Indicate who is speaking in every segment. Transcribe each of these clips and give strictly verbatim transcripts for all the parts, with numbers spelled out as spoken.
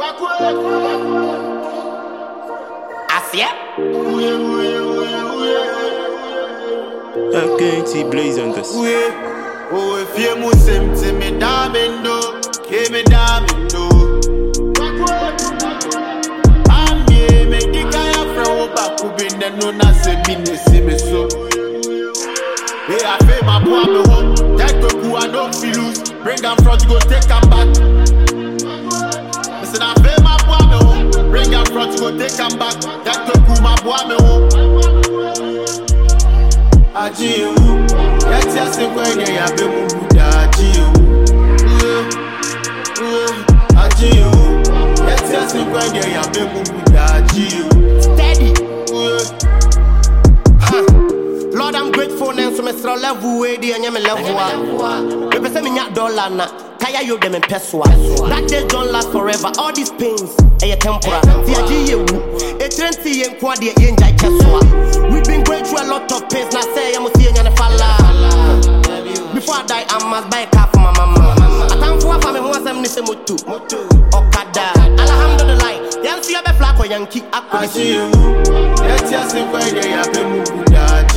Speaker 1: Asia.
Speaker 2: I can't see blaze on this.
Speaker 3: Oh, if you must empty me damendo, give me damendo. I'm here, make the guy from back who been there, no, not say me, see me so. Hey, I feel my boy, me home. Take the coup, I don't feel loose. Bring them front, go take them back. Listen, I feel my boy, me home. Bring them front, go take them back. Take the coup, my boy, me home. Ajiu, yet yes, and when you have been moved, Ajiu. Ajiu, yet yes, and when you have been moved, Ajiu.
Speaker 1: Steady. Lord, I'm grateful and so Mister Level way the and level. If I say me not dollar na, kaya you them in peswa. That day don't last forever. All these pains, a temporary. The idea a twenty and quad the enjoy keswa. We've been going through a lot of pains. Now say I'm see and falla. Before I die, I must buy a car for my mama. I can't for family who wants them to motu. Okada. Alhamdulillah. Yan see a be flag or Yankee.
Speaker 3: I see you. Let's just see where they have been moved.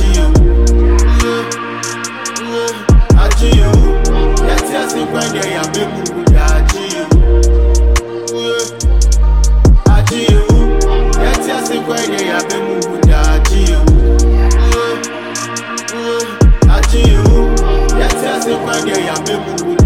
Speaker 3: Ajiu, let's just see where they have been moved. Ajiu, Ajiu, let's just see where they have been moved. Ajiu, Ajiu, let's just see where they have been moved.